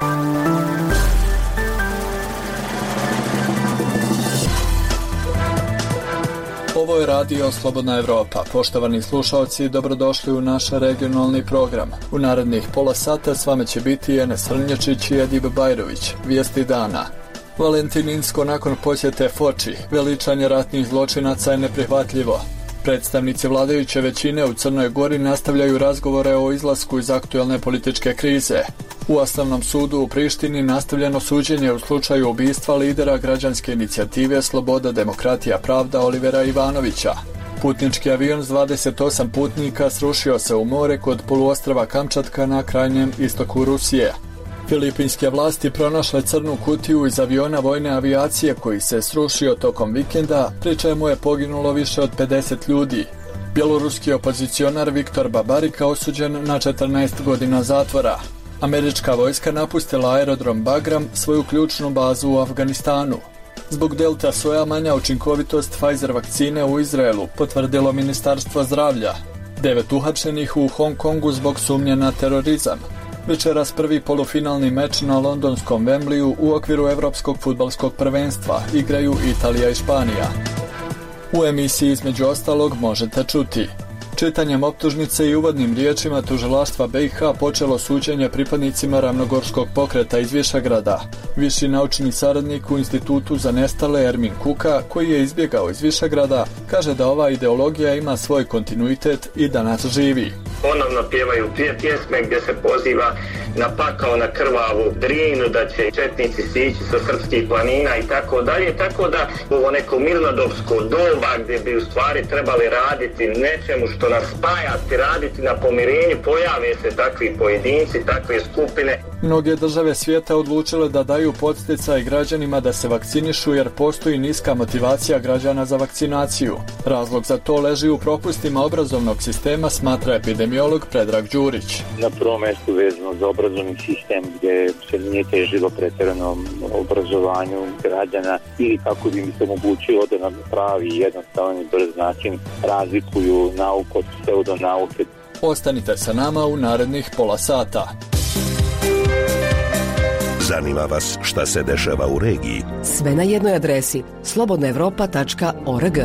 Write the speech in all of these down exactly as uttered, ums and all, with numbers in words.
Ovo je radio Slobodna Evropa. Poštovani slušalci, dobrodošli u naš regionalni program. U narednih pola sata s vama će biti Enes Hrnjačić i Edib Bajrović. Vijesti dana. Valentininsko nakon posjete Foči. Veličanje ratnih zločinaca je neprihvatljivo. Predstavnici vladajuće većine u Crnoj Gori nastavljaju razgovore o izlasku iz aktuelne političke krize. U Osnovnom sudu u Prištini nastavljeno suđenje u slučaju ubistva lidera građanske inicijative Sloboda, demokratija, pravda Olivera Ivanovića. Putnički avion s dvadeset osam putnika srušio se u more kod poluostrva Kamčatka na krajnjem istoku Rusije. Filipinske vlasti pronašle crnu kutiju iz aviona vojne avijacije koji se srušio tokom vikenda, pri čemu je poginulo više od pedeset ljudi. Bjeloruski opozicionar Viktor Babarika osuđen na četrnaest godina zatvora. Američka vojska napustila aerodrom Bagram, svoju ključnu bazu u Afganistanu. Zbog delta soja manja učinkovitost Pfizer vakcine u Izraelu, potvrdilo Ministarstvo zdravlja. Devet uhapšenih u Hong Kongu zbog sumnje na terorizam. Večeras prvi polufinalni meč na londonskom Wembleyu u okviru Evropskog fudbalskog prvenstva igraju Italija i Španija. U emisiji između ostalog možete čuti: čitanjem optužnice i uvodnim riječima tužilaštva B i H počelo suđenje pripadnicima Ravnogorskog pokreta iz Višegrada. Viši naučni saradnik u Institutu za nestale Ermin Kuka, koji je izbjegao iz Višegrada, kaže da ova ideologija ima svoj kontinuitet i danas živi. Ponovno pjevaju prije pjesme gdje se poziva na pakao, na krvavu Drinu, da će četnici sići sa srpskih planina i tako dalje, tako da ovo neko mirnodopsko doba gdje bi u stvari trebali raditi nečemu što nas spajati, raditi na pomirenju, pojave se takvi pojedinci, takve skupine. Mnoge države svijeta odlučile da daju podsticaj građanima da se vakcinišu jer postoji niska motivacija građana za vakcinaciju. Razlog za to leži u propustima obrazovnog sistema, smatra epidemiolog Predrag Đurić. Na prvom mjestu vezano za obrazovni sistem gdje se nije težilo pretjeranom obrazovanju građana ili kako bi im se omogućilo da na pravi, jednostavan i brz način razlikuju nauku od pseudonauke. Ostanite sa nama u narednih pola sata. Zanima vas šta se dešava u regiji? Sve na jednoj adresi slobodna evropa tačka org.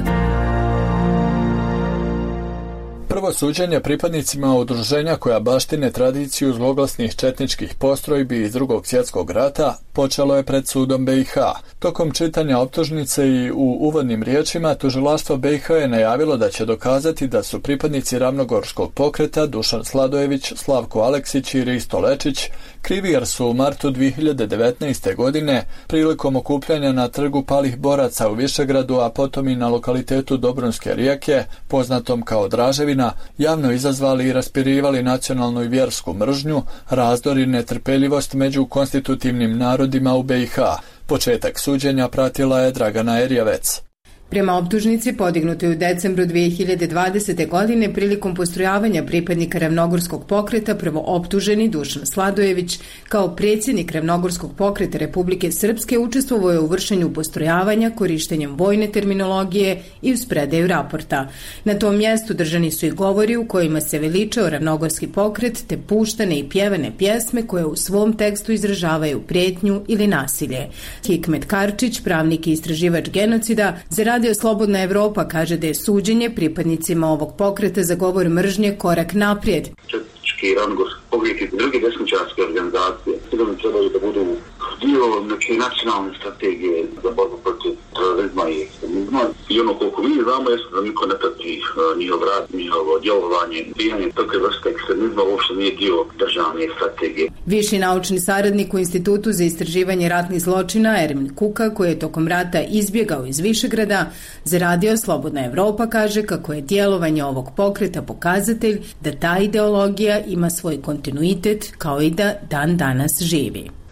Prvo suđenje pripadnicima udruženja koja baštine tradiciju zloglasnih četničkih postrojbi iz Drugog svjetskog rata počelo je pred sudom B i H. Tokom čitanja optužnice i u uvodnim riječima tužilaštvo B i H je najavilo da će dokazati da su pripadnici Ravnogorskog pokreta Dušan Sladojević, Slavko Aleksić i Risto Lečić krivi jer su u martu dvije hiljade devetnaeste. godine prilikom okupljanja na trgu palih boraca u Višegradu, a potom i na lokalitetu Dobrunske rijeke, poznatom kao Draževina, javno izazvali i raspirivali nacionalnu i vjersku mržnju, razdor i netrpeljivost među konstitutivnim narodima u B i H. Početak suđenja pratila je Dragana Erjavec. Prema optužnici podignutoj u decembru dvije hiljade dvadesete. godine prilikom postrojavanja pripadnika Ravnogorskog pokreta, prvo optuženi Dušan Sladojević kao predsjednik Ravnogorskog pokreta Republike Srpske učestvovao je u vršenju postrojavanja korištenjem vojne terminologije i uz predaju raporta. Na tom mjestu držani su i govori u kojima se veličao Ravnogorski pokret te puštane i pjevane pjesme koje u svom tekstu izražavaju prijetnju ili nasilje. Hikmet Karčić, pravnik i istraživač genocida, za Radio Slobodna Evropa kaže da je suđenje pripadnicima ovog pokreta za govor mržnje korak naprijed. Četnički Ravnogorski pokret i druge desničarske organizacije sigurno trebaju da budu dio neke nacionalne strategije za borbu protiv terorizma i ekstremizma. I ono koliko mi znamo je da niko ne prati njihov rad, njihovo djelovanje, bijanje takve vrste ekstremizma uopšte nije dio državne strategije. Viši naučni saradnik u Institutu za istraživanje ratnih zločina Ermin Kuka, koji je tokom rata izbjegao iz Višegrada, za Radio Slobodna Evropa kaže kako je djelovanje ovog pokreta pokazatelj da ta ideologija ima svoj kontinuitet kao i da dan danas živi. Ponovno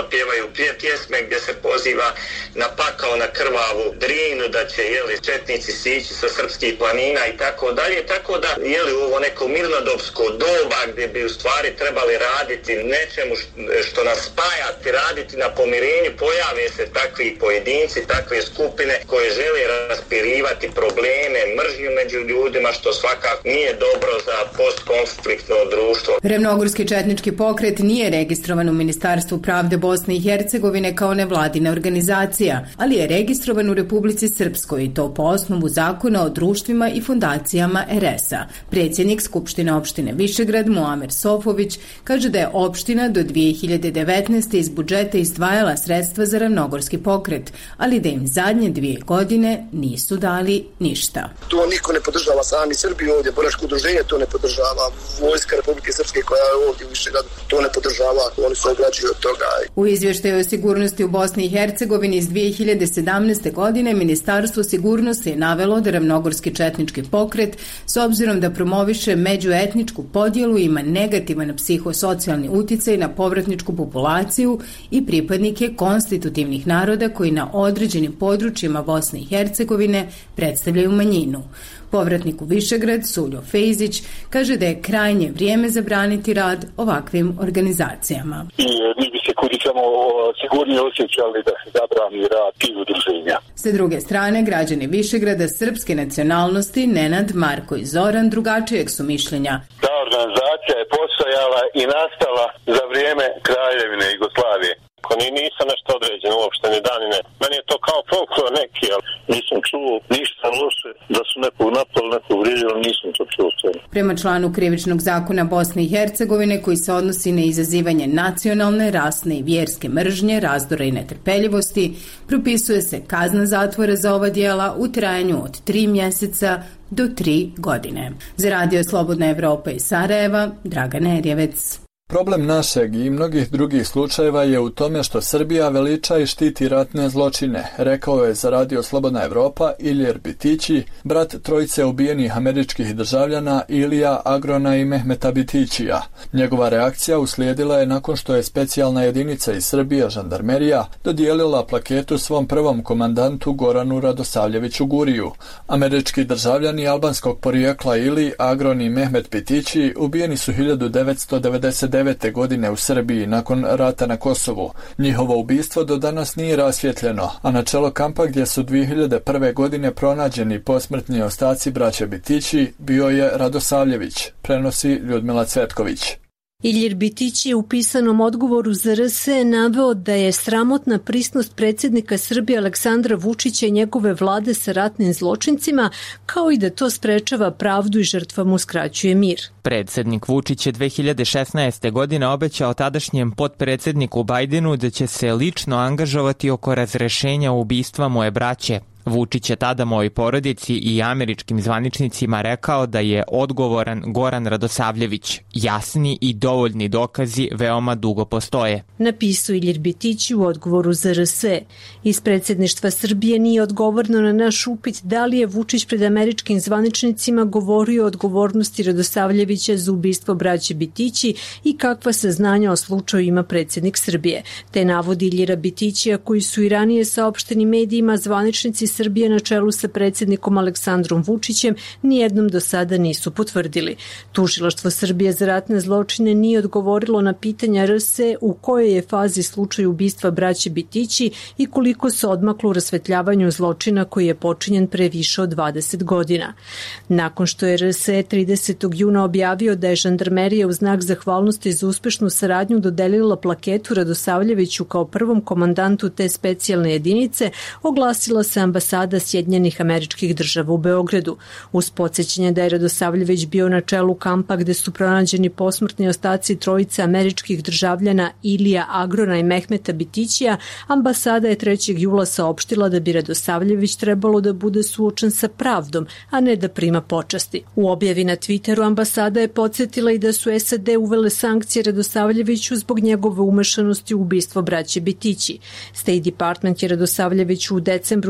pjevaju pjesme gdje se poziva na pakao, na krvavu Drinu, da će jeli, četnici sići sa srpskih planina i tako dalje. Tako da jeli, ovo neko mirnodopsko doba gdje bi u stvari trebali raditi nečemu što nas spajati, raditi na pomirenju, pojave se takvi pojedinci, takve skupine koje žele raspirivati probleme, mržnju među ljudima, što svakako nije dobro za postkonfliktno društvo. Ravnogorski četnički pokret nije registrovan u Ministarstvu pravde Bosne i Hercegovine kao nevladina organizacija, ali je registrovan u Republici Srpskoj i to po osnovu zakona o društvima i fundacijama er es a. Predsjednik Skupštine opštine Višegrad Muamer Sofović kaže da je opština do dvije hiljade devetnaeste. iz budžeta izdvajala sredstva za ravnogorski pokret, ali da im zadnje dvije godine nisu dali ništa. To niko ne podržava, sami Srbi ovdje, boračko udruženje to ne podržava, vojska Republike Srpske koja je ovdje u Višegradu to ne podržava, oni su ograđuju od toga. U izvještaju o sigurnosti u Bosni i Hercegovini iz dvije hiljade sedamnaeste. godine Ministarstvo sigurnosti je navelo da ravnogorski četnički pokret, s obzirom da promoviše međuetničku podjelu, ima negativan psihosocijalni uticaj na povratničku populaciju i pripadnike konstitutivnih naroda koji na određenim područjima Bosne i Hercegovine predstavljaju manjinu. Povratnik u Višegrad, Suljo Fejzić, kaže da je krajnje vrijeme zabraniti rad ovakvim organizacijama. I mi bi se kudikamo sigurnije osjećali da se zabrani rad tih udruženja. Sa druge strane, građani Višegrada srpske nacionalnosti Nenad, Marko i Zoran drugačijeg su mišljenja. Ta organizacija je postojala i nastala za vrijeme Kraljevine Jugoslavije. Ni nisam nešto određeno uopšte, ni dan ni ne. Meni je to kao folklor neki, ali nisam čuo ništa loše, da su nekog napali, nekog vrijeđali, nisam to čuo. Prema članu Krivičnog zakona Bosne i Hercegovine, koji se odnosi na izazivanje nacionalne, rasne i vjerske mržnje, razdora i netrpeljivosti, propisuje se kazna zatvora za ova djela u trajanju od tri mjeseca do tri godine. Za Radio Slobodna Evropa iz Sarajeva, Dragana Erjevec. Problem našeg i mnogih drugih slučajeva je u tome što Srbija veliča i štiti ratne zločine, rekao je za Radio Slobodna Evropa Ilir Bitići, brat trojice ubijenih američkih državljana Ilija Agrona i Mehmeta Bitićija. Njegova reakcija uslijedila je nakon što je specijalna jedinica iz Srbije, žandarmerija, dodijelila plaketu svom prvom komandantu Goranu Radosavljeviću Guriju. Američki državljani albanskog porijekla Ili, Agron i Mehmet Bitići ubijeni su hiljadu devetsto devedeset devete. godine u Srbiji nakon rata na Kosovu. Njihovo ubistvo do danas nije rasvjetljeno, a na čelo kampa gdje su dvije hiljade prve. godine pronađeni posmrtni ostaci braće Bitići bio je Radosavljević, prenosi Ljudmila Cvetković. Ilir Bitić je u pisanom odgovoru za er es e naveo da je sramotna prisnost predsjednika Srbije Aleksandra Vučića i njegove vlade sa ratnim zločincima, kao i da to sprečava pravdu i žrtvama uskraćuje mir. Predsjednik Vučić je dve hiljade šesnaeste. godine obećao tadašnjem potpredsjedniku Bajdenu da će se lično angažovati oko razrešenja ubistva moje braće. Vučić je tada mojoj porodici i američkim zvaničnicima rekao da je odgovoran Goran Radosavljević. Jasni i dovoljni dokazi veoma dugo postoje. Napisao Ilir Bitić u odgovoru za er es e. Iz predsjedništva Srbije nije odgovorno na naš upit da li je Vučić pred američkim zvaničnicima govorio o odgovornosti Radosavljevića za ubistvo braće Bitići i kakva saznanja o slučaju ima predsjednik Srbije. Te navodi Ilira Bitića koji su i ranije saopšteni medijima zvaničnici Srbije na čelu sa predsjednikom Aleksandrom Vučićem nijednom do sada nisu potvrdili. Tužilaštvo Srbije za ratne zločine nije odgovorilo na pitanja er es e u kojoj je fazi slučaj ubistva braće Bitići i koliko se odmaklo u rasvetljavanju zločina koji je počinjen pre više od dvadeset godina. Nakon što je er es e tridesetog juna objavio da je žandarmerija u znak zahvalnosti za uspešnu saradnju dodelila plaketu Radosavljeviću kao prvom komandantu te specijalne jedinice, oglasila se ambasada Sjedinjenih Američkih Država u Beogradu. Uz podsjećanje da je Radosavljević bio na čelu kampa gde su pronađeni posmrtni ostaci trojice američkih državljana Ilija Agrona i Mehmeta Bitićija, ambasada je trećeg jula saopštila da bi Radosavljević trebalo da bude suočen sa pravdom, a ne da prima počasti. U objavi na Twitteru ambasada je podsjetila i da su es a de uvele sankcije Radosavljeviću zbog njegove umešanosti u ubistvo braće Bitići. State Department je Radosavljeviću u decembru dve hiljade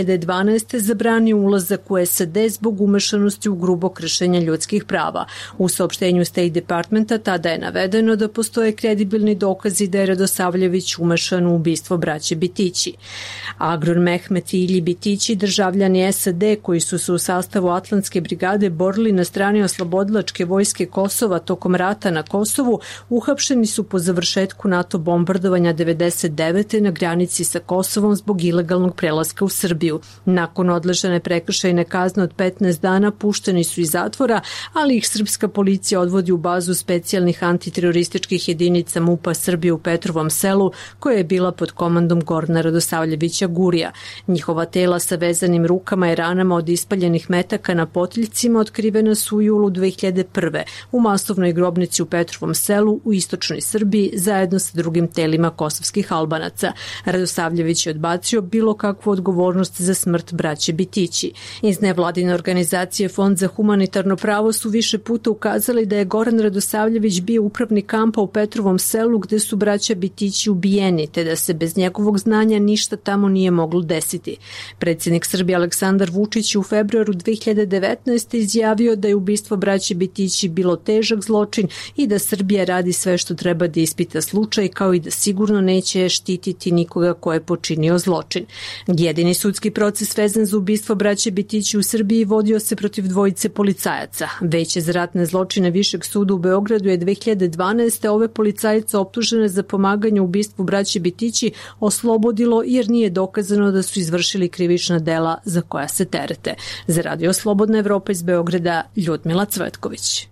hiljade dvanaeste. zabranio ulazak u S A D zbog umešanosti u grubo kršenja ljudskih prava. U saopštenju State Departmenta tada je navedeno da postoje kredibilni dokazi da je Radosavljević umešan u ubistvo braće Bitići. Agror Mehmet i Ilji Bitići, državljani S A D koji su se u sastavu Atlantske brigade borili na strani oslobodilačke vojske Kosova tokom rata na Kosovu, uhapšeni su po završetku NATO bombardovanja devedeset devete. na granici sa Kosovom zbog ilegalnog prelaska u Srbiju. Nakon odležane prekršajne kazne od petnaest dana pušteni su iz zatvora, ali ih srpska policija odvodi u bazu specijalnih antiterorističkih jedinica MUP-a Srbije u Petrovom Selu, koja je bila pod komandom Gorana Radosavljevića Gurija. Njihova tela sa vezanim rukama i ranama od ispaljenih metaka na potiljcima otkrivena su u julu dve hiljade prve. u masovnoj grobnici u Petrovom Selu u istočnoj Srbiji zajedno sa drugim telima kosovskih Albanaca. Radosavljević je odbacio bilo kakvu odgovornost za smrt braće Bitići. Iz nevladine organizacije Fond za humanitarno pravo su više puta ukazali da je Goran Radosavljević bio upravnik kampa u Petrovom Selu gde su braća Bitići ubijeni, te da se bez njegovog znanja ništa tamo nije moglo desiti. Predsjednik Srbije Aleksandar Vučić u februaru dve hiljade devetnaeste. izjavio da je ubistvo braće Bitići bilo težak zločin i da Srbija radi sve što treba da ispita slučaj, kao i da sigurno neće štititi nikoga ko je počinio zločin. Jedini sudski proces vezan za ubistvo braće Bitići u Srbiji vodio se protiv dvojice policajaca. Veće za ratne zločine Višeg suda u Beogradu je dve hiljade dvanaeste. ove policajice optužene za pomaganje u ubistvu braće Bitići oslobodilo jer nije dokazano da su izvršili krivična dela za koja se terete. Za Radio Slobodna Evropa iz Beograda, Ljudmila Cvetković.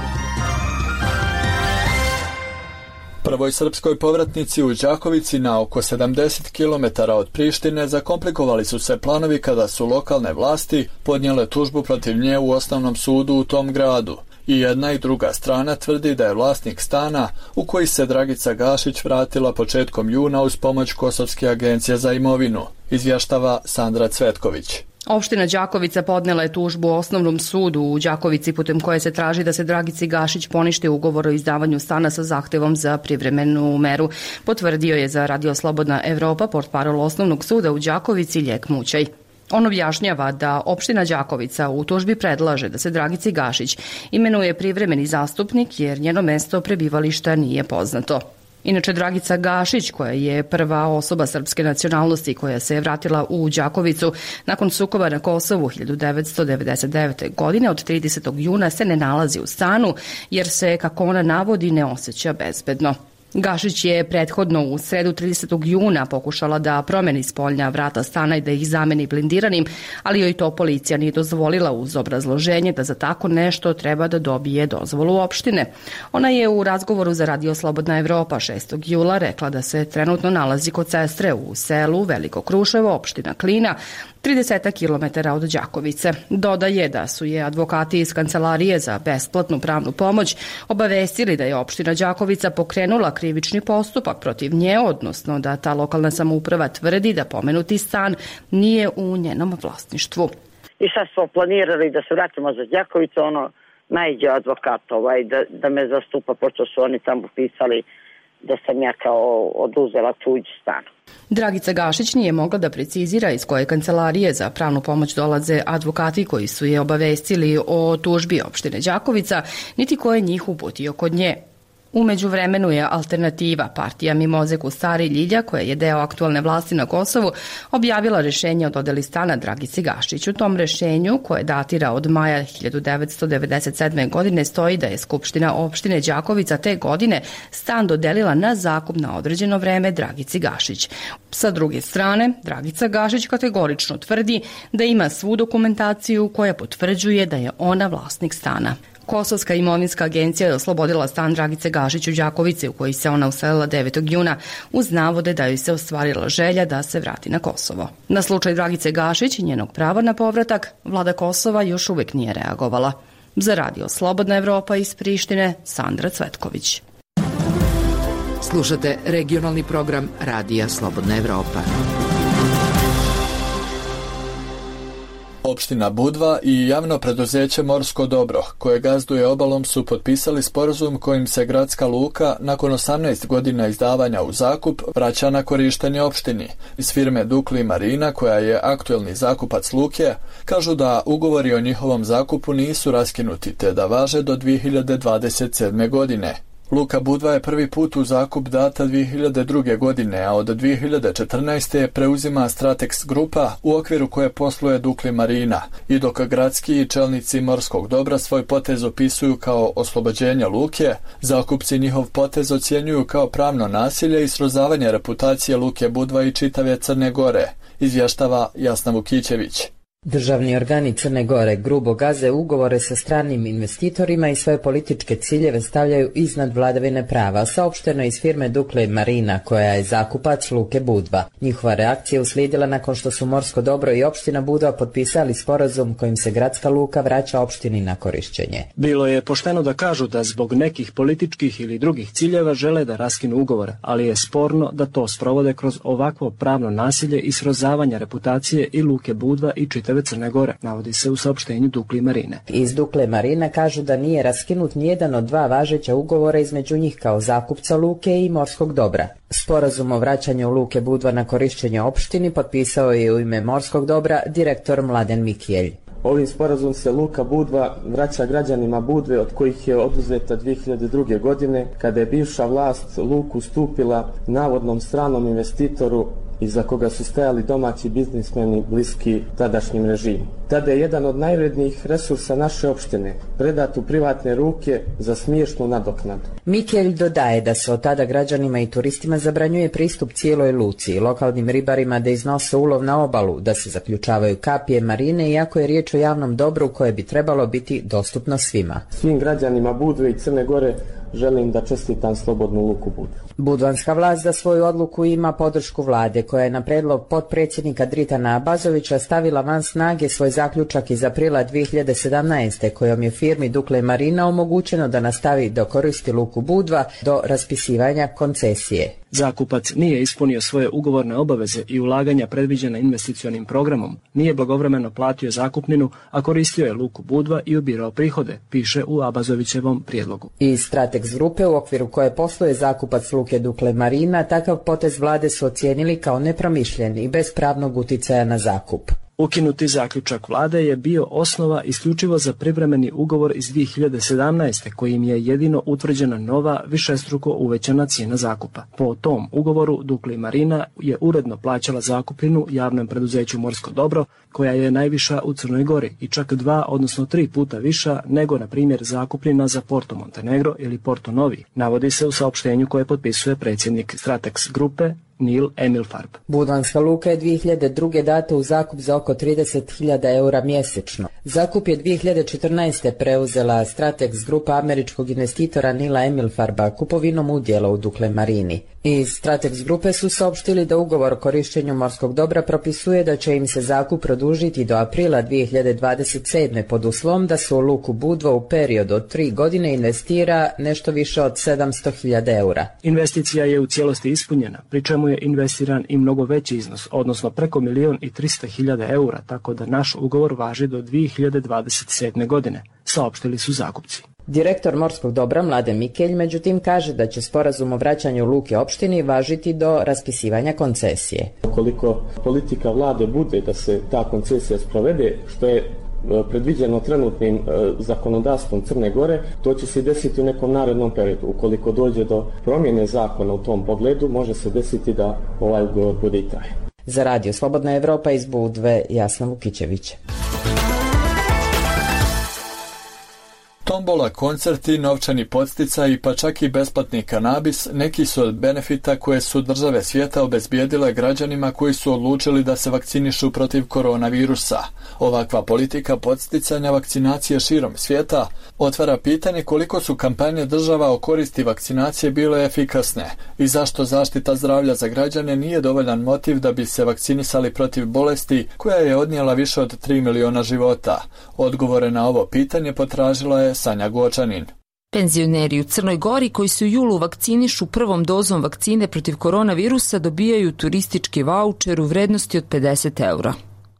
Prvoj srpskoj povratnici u Đakovici na oko sedamdeset kilometara od Prištine zakomplikovali su se planovi kada su lokalne vlasti podnijele tužbu protiv nje u osnovnom sudu u tom gradu. I jedna i druga strana tvrdi da je vlasnik stana u koji se Dragica Gašić vratila početkom juna uz pomoć Kosovske agencije za imovinu, izvještava Sandra Cvetković. Opština Đakovica podnela je tužbu osnovnom sudu u Đakovici putem koje se traži da se Dragici Gašić poništi ugovor o izdavanju stana sa zahtevom za privremenu meru. Potvrdio je za Radio Slobodna Evropa portparol osnovnog suda u Đakovici Ljek Mućaj. On objašnjava da opština Đakovica u tužbi predlaže da se Dragici Gašić imenuje privremeni zastupnik jer njeno mesto prebivališta nije poznato. Inače, Dragica Gašić, koja je prva osoba srpske nacionalnosti koja se je vratila u Đakovicu nakon sukoba na Kosovu hiljadu devetsto devedeset devete. godine, od tridesetog juna se ne nalazi u stanu jer se, kako ona navodi, ne osjeća bezbedno. Gašić je prethodno u sredu tridesetog juna pokušala da promeni spoljna vrata stana i da ih zameni blindiranim, ali joj to policija nije dozvolila uz obrazloženje da za tako nešto treba da dobije dozvolu opštine. Ona je u razgovoru za Radio Slobodna Evropa šestog jula rekla da se trenutno nalazi kod sestre u selu Veliko Kruševo, opština Klina, trideset kilometara od Đakovice. Dodaje da su je advokati iz Kancelarije za besplatnu pravnu pomoć obavestili da je opština Đakovica pokrenula krivični postupak protiv nje, odnosno da ta lokalna samouprava tvrdi da pomenuti stan nije u njenom vlasništvu. I sad smo planirali da se vratimo za Đakovicu, ono, najđe advokat ovaj, da, da me zastupa, pošto su oni tamo pisali da sam ja kao oduzela tuđ stan. Dragica Gašić nije mogla da precizira iz koje kancelarije za pravnu pomoć dolaze advokati koji su je obavestili o tužbi opštine Đakovica, niti ko je njih uputio kod nje. U međuvremenu je Alternativa, partija Mimoze Kustari Ljilja, koja je deo aktualne vlasti na Kosovu, objavila rešenje o dodeli stana Dragici Gašić. U tom rešenju, koje datira od maja hiljadu devetsto devedeset sedme. godine, stoji da je Skupština opštine Đakovica te godine stan dodelila na zakup na određeno vreme Dragici Gašić. Sa druge strane, Dragica Gašić kategorično tvrdi da ima svu dokumentaciju koja potvrđuje da je ona vlasnik stana. Kosovska imovinska agencija je oslobodila stan Dragice Gašić u Đakovici u koji se ona uselila devetog juna uz navode da joj se ostvarila želja da se vrati na Kosovo. Na slučaj Dragice Gašić i njenog prava na povratak, vlada Kosova još uvijek nije reagovala. Za Radio Slobodna Evropa iz Prištine, Sandra Cvetković. Slušate regionalni program Radija Slobodna Evropa. Opština Budva i javno preduzeće Morsko dobro, koje gazduje obalom, su potpisali sporazum kojim se gradska luka nakon osamnaest godina izdavanja u zakup vraća na korištenje opštini. Iz firme Dukli Marina, koja je aktuelni zakupac luke, kažu da ugovori o njihovom zakupu nisu raskinuti te da važe do dvije hiljade dvadeset sedme. godine. Luka Budva je prvi put u zakup data dvije hiljade druge. godine, a od dvije hiljade četrnaeste. preuzima Stratex grupa u okviru koje posluje Dukli Marina, i dok gradski i čelnici Morskog dobra svoj potez opisuju kao oslobođenje luke, zakupci njihov potez ocjenjuju kao pravno nasilje i srozavanje reputacije Luke Budva i čitave Crne Gore, izvještava Jasna Vukićević. Državni organi Crne Gore grubo gaze ugovore sa stranim investitorima i svoje političke ciljeve stavljaju iznad vladavine prava, saopšteno iz firme Dukle Marina, koja je zakupac Luke Budva. Njihova reakcija uslijedila nakon što su Morsko dobro i opština Budva potpisali sporazum kojim se gradska luka vraća opštini na korišćenje. Bilo je pošteno da kažu da zbog nekih političkih ili drugih ciljeva žele da raskinu ugovore, ali je sporno da to sprovode kroz ovakvo pravno nasilje i srozavanje reputacije i Luke Budva i čitave Crne Gore, navodi se u saopštenju Dukli Marine. Iz Dukle Marina kažu da nije raskinut nijedan od dva važeća ugovora između njih kao zakupca luke i Morskog dobra. Sporazum o vraćanju Luke Budva na korišćenje opštini potpisao je u ime Morskog dobra direktor Mladen Mikelj. Ovim sporazum se Luka Budva vraća građanima Budve, od kojih je oduzeta dvije hiljade druge. godine, kada je bivša vlast luku stupila navodnom stranom investitoru iza koga su stajali domaći biznismeni bliski tadašnjim režimu. Tada je jedan od najvrednijih resursa naše opštine predat u privatne ruke za smiješnu nadoknadu. Mikelj dodaje da se od tada građanima i turistima zabranjuje pristup cijeloj luci i lokalnim ribarima da iznose ulov na obalu, da se zaključavaju kapije marine, iako je riječ o javnom dobru koje bi trebalo biti dostupno svima. Svim građanima Budve i Crne Gore želim da čestitam slobodnu luku Budvu. Budvanska vlast za svoju odluku ima podršku vlade, koja je na predlog potpredsjednika Dritana Abazovića stavila van snage svoj zaključak iz aprila dvije hiljade sedamnaeste. kojom je firmi Dukle Marina omogućeno da nastavi da koristi luku Budva do raspisivanja koncesije. Zakupac nije ispunio svoje ugovorne obaveze i ulaganja predviđena investicionim programom, nije blagovremeno platio zakupninu, a koristio je luku Budva i ubirao prihode, piše u Abazovićevom prijedlogu. Iz Stratex grupe, u okviru koje posluje zakupac luke Dukle Marina, takav potez vlade su ocijenili kao nepromišljen i bez pravnog uticaja na zakup. Ukinuti zaključak vlade je bio osnova isključivo za privremeni ugovor iz dvije hiljade sedamnaeste. kojim je jedino utvrđena nova višestruko uvećana cijena zakupa. Po tom ugovoru Dukli Marina je uredno plaćala zakupninu javnom preduzeću Morsko dobro, koja je najviša u Crnoj Gori i čak dva, odnosno tri puta viša nego, na primjer, zakupnina za Porto Montenegro ili Porto Novi, navodi se u saopštenju koje potpisuje predsjednik Stratex grupe Nil Emilfarb. Budvanska luka je dvije hiljade druge. data u zakup za oko trideset hiljada eura mjesečno. Zakup je dvije hiljade četrnaeste. preuzela Stratex grupa američkog investitora Nila Emilfarba kupovinom udjela u Dukle Marini. Iz Stratex grupe su saopštili da ugovor o korištenju morskog dobra propisuje da će im se zakup produžiti do aprila dvije hiljade dvadeset sedme. pod uslovom da se u luku Budva u periodu od tri godine investira nešto više od sedamsto hiljada eura. Investicija je u cijelosti ispunjena, pri čemu je investiran i mnogo veći iznos, odnosno preko milijon i trista hiljada eura, tako da naš ugovor važi do dvije hiljade dvadeset sedme. godine, saopštili su zakupci. Direktor Morskog dobra Mladen Mikelj međutim kaže da će sporazum o vraćanju luke opštini važiti do raspisivanja koncesije. Ukoliko politika vlade bude da se ta koncesija sprovede, što je predviđeno trenutnim e, zakonodavstvom Crne Gore, to će se desiti u nekom narednom periodu. Ukoliko dođe do promjene zakona u tom pogledu, može se desiti da ovaj ugovor bude i trajan. Za Radio Slobodna Evropa iz Budve, Jasna Vukićević. Tombola, koncerti, novčani podsticaj pa čak i besplatni kanabis neki su od benefita koje su države svijeta obezbijedile građanima koji su odlučili da se vakcinišu protiv koronavirusa. Ovakva politika podsticanja vakcinacije širom svijeta otvara pitanje koliko su kampanje država o koristi vakcinacije bile efikasne i zašto zaštita zdravlja za građane nije dovoljan motiv da bi se vakcinisali protiv bolesti koja je odnijela više od tri miliona života. Odgovore na ovo pitanje potražila je Sanja Gočanin. Penzioneri u Crnoj Gori koji se u julu vakcinišu prvom dozom vakcine protiv koronavirusa dobijaju turistički vaučer u vrednosti od pedeset eura.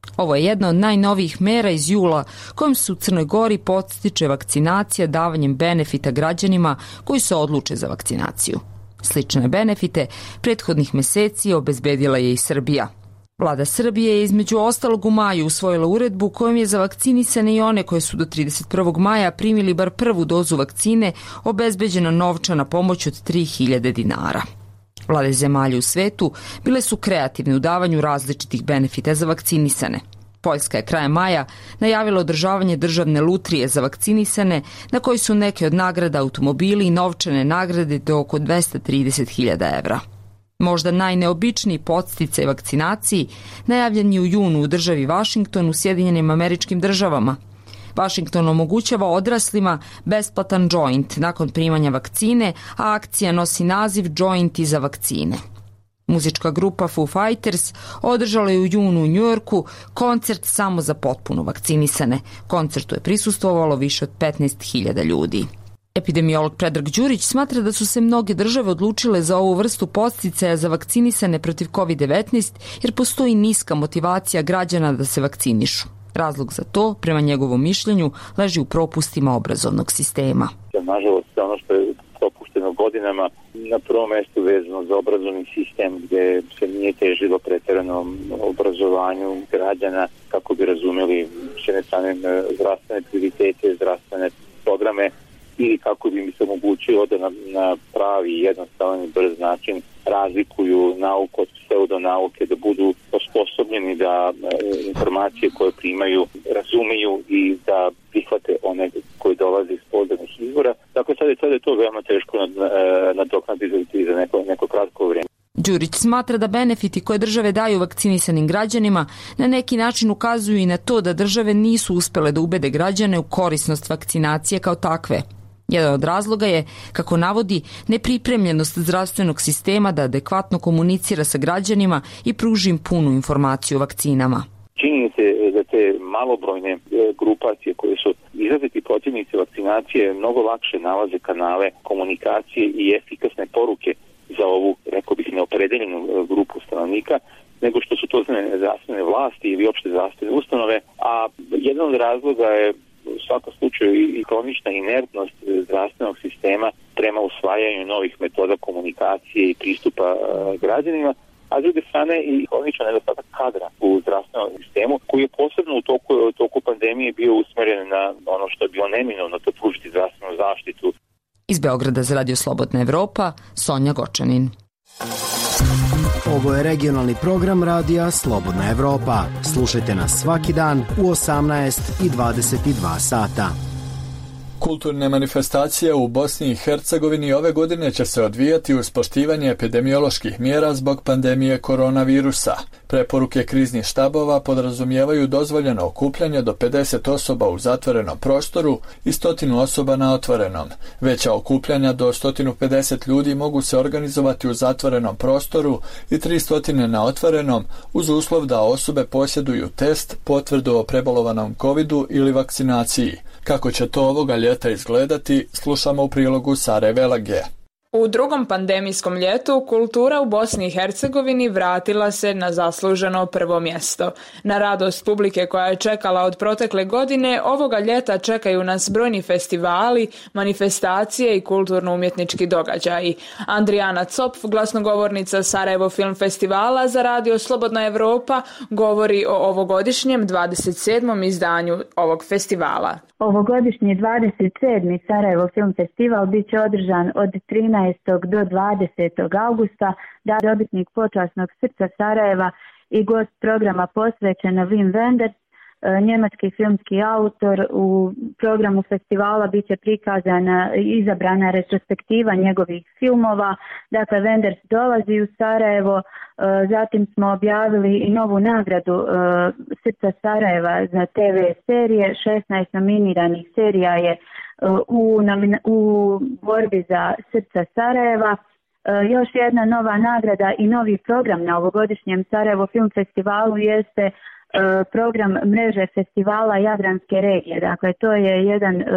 Ovo je jedna od najnovijih mera iz jula kojom se u Crnoj Gori podstiče vakcinacija davanjem benefita građanima koji se odluče za vakcinaciju. Slične benefite prethodnih meseci obezbedila je i Srbija. Vlada Srbije je između ostalog u maju usvojila uredbu kojom je za vakcinisane i one koje su do trideset prvog maja primili bar prvu dozu vakcine obezbeđena novčana pomoć od tri hiljade dinara. Vlade zemalja u svetu bile su kreativne u davanju različitih benefita za vakcinisane. Poljska je krajem maja najavila održavanje državne lutrije za vakcinisane, na kojoj su neke od nagrada automobili i novčane nagrade do oko dvesta trideset hiljada evra. Možda najneobičniji podsticaj vakcinaciji najavljen je u junu u državi Vašington u Sjedinjenim Američkim Državama. Washington omogućava odraslima besplatan joint nakon primanja vakcine, a akcija nosi naziv Jointi za vakcine. Muzička grupa Foo Fighters održala je u junu u Njujorku koncert samo za potpuno vakcinisane. Koncertu je prisustvovalo više od petnaest hiljada ljudi. Epidemiolog Predrag Đurić smatra da su se mnoge države odlučile za ovu vrstu podsticaja za vakcinisane protiv kovid devetnaest jer postoji niska motivacija građana da se vakcinišu. Razlog za to, prema njegovom mišljenju, leži u propustima obrazovnog sistema. Nažalost, ono što je propušteno godinama, na prvom mestu vezano za obrazovni sistem gdje se nije težilo pretjeranom obrazovanju građana kako bi razumeli s jedne strane zdravstvene prioritete, zdravstvene programe ili kako bi mi se omogućilo da na, na pravi, jednostavan i brz način razlikuju nauku od pseudonauke, da budu osposobljeni da e, informacije koje primaju razumiju i da prihvate one koji dolaze iz pouzdanih izvora. Dakle, sad je, sad je to veoma teško nadoknaditi za neko, neko kratko vrijeme. Đurić smatra da benefiti koje države daju vakcinisanim građanima na neki način ukazuju i na to da države nisu uspele da ubede građane u korisnost vakcinacije kao takve. Jedan od razloga je, kako navodi, nepripremljenost zdravstvenog sistema da adekvatno komunicira sa građanima i pruži im punu informaciju o vakcinama. Čini se da te malobrojne grupacije koje su izraziti protivnici vakcinacije mnogo lakše nalaze kanale komunikacije i efikasne poruke za ovu, rekao bih, neopredeljenu grupu stanovnika, nego što su to zdravstvene vlasti ili opšte zdravstvene ustanove, a jedan od razloga je u svakom slučaju i kronična inertnost zdravstvenog sistema prema usvajanju novih metoda komunikacije i pristupa građanima, a s druge strane i kroničan nedostatak kadra u zdravstvenom sistemu koji je posebno u toku, toku pandemije bio usmeren na ono što je bilo neminovno, to pružiti zdravstvenu zaštitu. Iz Beograda za Radio Slobodna Evropa, Sonja Gočanin. Ovo je regionalni program radija Slobodna Evropa. Slušajte nas svaki dan u osamnaest i dvadeset dva sata. Kulturne manifestacije u Bosni i Hercegovini ove godine će se odvijati uz poštivanje epidemioloških mjera zbog pandemije koronavirusa. Preporuke kriznih štabova podrazumijevaju dozvoljeno okupljanje do pedeset osoba u zatvorenom prostoru i stotinu osoba na otvorenom. Veća okupljanja do sto pedeset ljudi mogu se organizovati u zatvorenom prostoru i tristo na otvorenom uz uslov da osobe posjeduju test, potvrdu o prebolovanom covidu ili vakcinaciji. Kako će to ovoga ljeta izgledati, slušamo u prilogu Sare Velage. U drugom pandemijskom ljetu kultura u Bosni i Hercegovini vratila se na zasluženo prvo mjesto. Na radost publike koja je čekala od protekle godine, ovoga ljeta čekaju nas brojni festivali, manifestacije i kulturno-umjetnički događaji. Andrijana Copf, glasnogovornica Sarajevo Film Festivala za Radio Slobodna Evropa, govori o ovogodišnjem dvadeset sedmom izdanju ovog festivala. Ovogodišnji dvadeset sedmi Sarajevo Film Festival bit će održan od trinaestog do dvadesetog augusta, da dobitnik počasnog srca Sarajeva i gost programa posvećen Wim Wenders, njemački filmski autor. U programu festivala bit će prikazana izabrana retrospektiva njegovih filmova. Dakle, Wenders dolazi u Sarajevo. Zatim smo objavili i novu nagradu Srca Sarajeva za te ve serije. šesnaest nominiranih serija je u, u borbi za Srca Sarajeva. Još jedna nova nagrada i novi program na ovogodišnjem Sarajevo Film Festivalu jeste program mreže festivala Jadranske regije. Dakle, to je jedan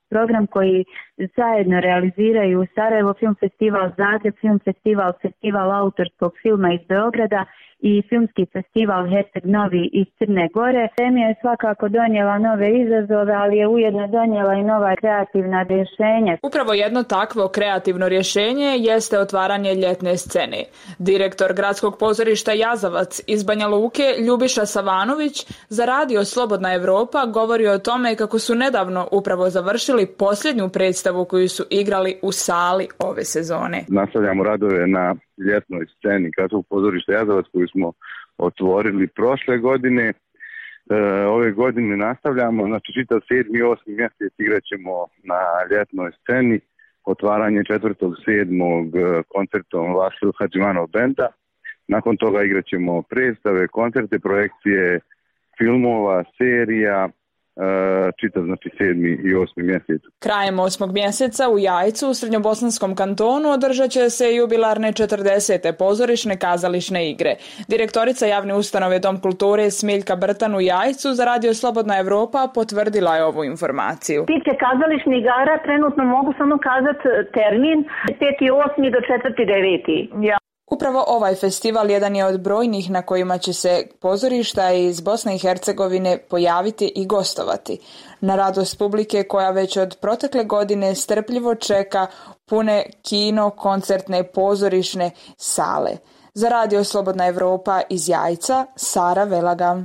program koji zajedno realiziraju Sarajevo Film Festival Zagreb, Film Festival, Festival autorskog filma iz Beograda i Filmski festival Herceg Novi iz Crne Gore. Pandemija je svakako donijela nove izazove, ali je ujedno donijela i nova kreativna rješenja. Upravo jedno takvo kreativno rješenje jeste otvaranje ljetne scene. Direktor Gradskog pozorišta Jazavac iz Banja Luke, Ljubiša Savanović, za radio Slobodna Evropa govori o tome kako su nedavno upravo završili posljednju predstavu koju su igrali u sali ove sezone. Nastavljamo radove na ljetnoj sceni Gradskog pozorišta Jazavac koju smo otvorili prošle godine. E, ove godine nastavljamo, znači čitav sedmi i osmi mjesec igrat ćemo na ljetnoj sceni. Otvaranje četvrtog sedmog koncertom Vasil Hadžimanov benda. Nakon toga igrat ćemo predstave, koncerte, projekcije filmova, serija, čitav znači sedmi i osmi mjesec. Krajem osmog mjeseca u Jajcu u Srednjobosanskom kantonu održat će se jubilarne četrdesete pozorišne kazališne igre. Direktorica javne ustanove Dom kulture Smiljka Brtan u Jajcu za radio Slobodna Evropa potvrdila je ovu informaciju. Tiče kazališnih igara trenutno mogu samo kazati termin peti osmi do četvrti deveti. Ja. Upravo ovaj festival jedan je od brojnih na kojima će se pozorišta iz Bosne i Hercegovine pojaviti i gostovati. Na radost publike koja već od protekle godine strpljivo čeka pune kino, koncertne, pozorišne sale. Za radio Slobodna Evropa iz Jajca, Sara Velaga.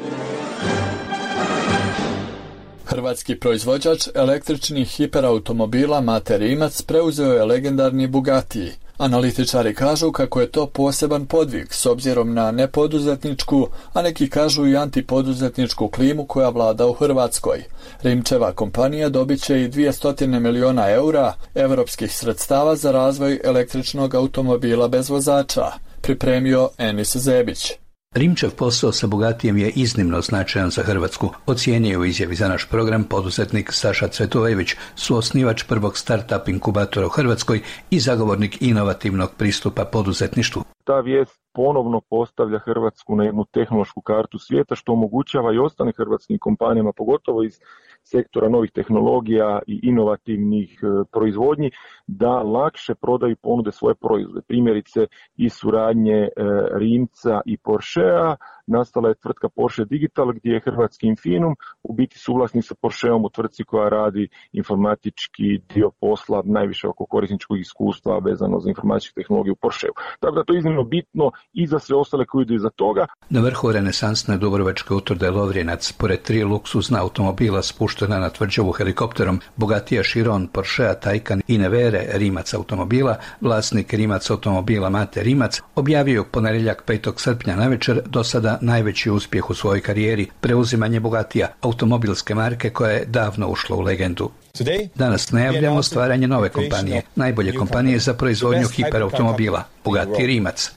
Hrvatski proizvođač električnih hiperautomobila Mate Rimac preuzeo je legendarni Bugatti. Analitičari kažu kako je to poseban podvig s obzirom na nepoduzetničku, a neki kažu i antipoduzetničku klimu koja vlada u Hrvatskoj. Rimčeva kompanija dobit će i dvjesto miliona eura evropskih sredstava za razvoj električnog automobila bez vozača, pripremio Enis Zebić. Rimčev posao sa Bugatijem je iznimno značajan za Hrvatsku, ocijenio u izjavi za naš program poduzetnik Saša Cvetojević, suosnivač prvog start-up inkubatora u Hrvatskoj i zagovornik inovativnog pristupa poduzetništvu. Ta vijest ponovno postavlja Hrvatsku na jednu tehnološku kartu svijeta što omogućava i ostalim hrvatskim kompanijama, pogotovo iz sektora novih tehnologija i inovativnih e, proizvodnji, da lakše prodaju i ponude svoje proizvode. Primjerice i suradnje e, Rimca i Porschea, nastala je tvrtka Porsche Digital gdje je hrvatski Infinum u biti suvlasnik sa Porscheom u tvrtci koja radi informatički dio posla, najviše oko korisničkog iskustva vezano za informatičke tehnologije u Porscheu. Tako da to je iznimno bitno i za sve ostale koji idu iza toga. Na vrhu renesansne dubrovačke utvrde Lovrijenac, pored tri luksuzna automobila spuštena na tvrđavu helikopterom, Bugattija Chiron, Porschea Taycan i Nevere Rimac automobila, vlasnik Rimac automobila Mate Rimac, objavio ponedjeljak petog srpnja navečer do sada najveći uspjeh u svojoj karijeri, preuzimanje Bugattija, automobilske marke koja je davno ušla u legendu. Danas najavljamo stvaranje nove kompanije, najbolje kompanije za proizvodnju hiperautomobila, Bugatti Rimac.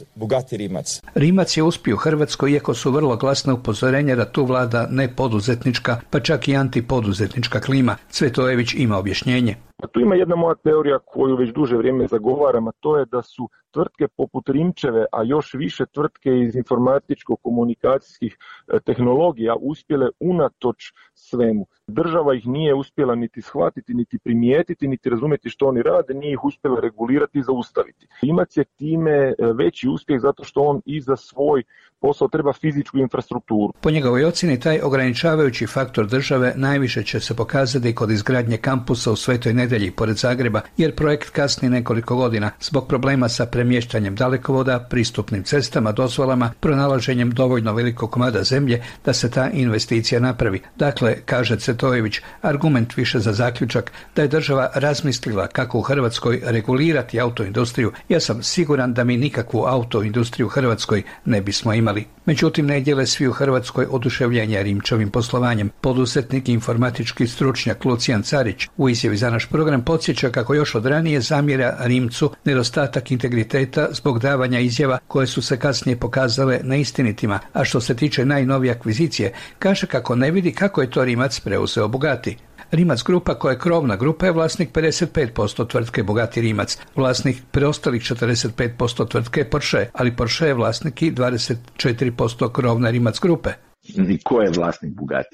Rimac je uspio u Hrvatskoj iako su vrlo glasna upozorenja da tu vlada nepoduzetnička, pa čak i antipoduzetnička klima. Cvetojević ima objašnjenje. Tu ima jedna moja teorija koju već duže vrijeme zagovaram, a to je da su tvrtke poput Rimčeve, a još više tvrtke iz informatičko-komunikacijskih tehnologija uspjele unatoč svemu. Država ih nije uspjela niti shvatiti, niti primijetiti, niti razumjeti što oni rade, nije ih uspjela regulirati i zaustaviti. Rimac je time veći uspjeh zato što on i za svoj posao treba fizičku infrastrukturu. Po njegovoj ocjeni taj ograničavajući faktor države najviše će se pokazati kod izgradnje kampusa u Svetoj Nedelji pored Zagreba, jer projekt kasni nekoliko godina zbog problema sa premještanjem dalekovoda, pristupnim cestama, dozvolama, pronalaženjem dovoljno velikog komada zemlje da se ta investicija napravi. Dakle, kaže Cvetojević, argument više za zaključak da je država razmislila kako u Hrvatskoj regulirati autoindustriju. Ja sam siguran da mi nikakvu autoindustriju u Hrvatskoj ne bismo imali. Međutim, ne dijele svi u Hrvatskoj oduševljenja Rimčevim poslovanjem. Poduzetnik i informatički stručnjak Lucijan Carić u izjavi za naš program podsjeća kako još od ranije zamjera Rimcu nedostatak integriteta zbog davanja izjava koje su se kasnije pokazale neistinitima, a što se tiče najnovije akvizicije, kaže kako ne vidi kako je to Rimac preuzeo Bugatti. Rimac grupa, koja je krovna grupa, je vlasnik pedeset pet posto tvrtke Bugatti Rimac, vlasnik preostalih četrdeset pet posto tvrtke Porsche, ali Porsche je vlasnik i dvadeset četiri posto krovne Rimac grupe. Ko je vlasnik Bugattija?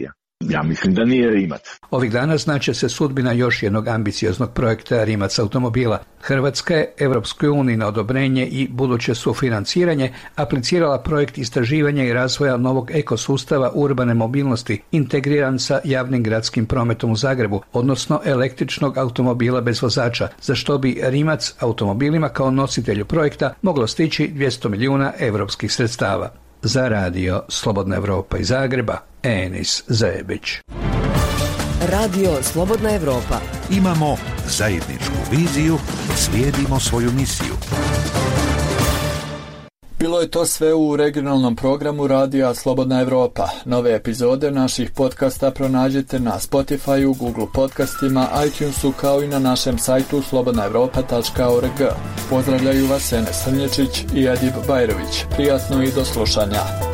Ja mislim da nije Rimac. Ovih dana znače se sudbina još jednog ambicioznog projekta Rimac automobila. Hrvatska je Evropskoj uniji na odobrenje i buduće sufinanciranje aplicirala projekt istraživanja i razvoja novog ekosustava urbane mobilnosti integriran sa javnim gradskim prometom u Zagrebu, odnosno električnog automobila bez vozača, za što bi Rimac automobilima kao nositelju projekta moglo stići dvjesto milijuna evropskih sredstava. Za radio Slobodna Evropa iz Zagreba, Enis Zajebić. Radio Slobodna Evropa. Imamo zajedničku viziju, slijedimo svoju misiju. Bilo je to sve u regionalnom programu Radija Slobodna Evropa. Nove epizode naših podcasta pronađite na Spotify, Google podcastima, iTunesu kao i na našem sajtu slobodna evropa tačka org. Pozdravljaju vas Enes Srnječić i Edip Bajrović. Prijatno i do slušanja.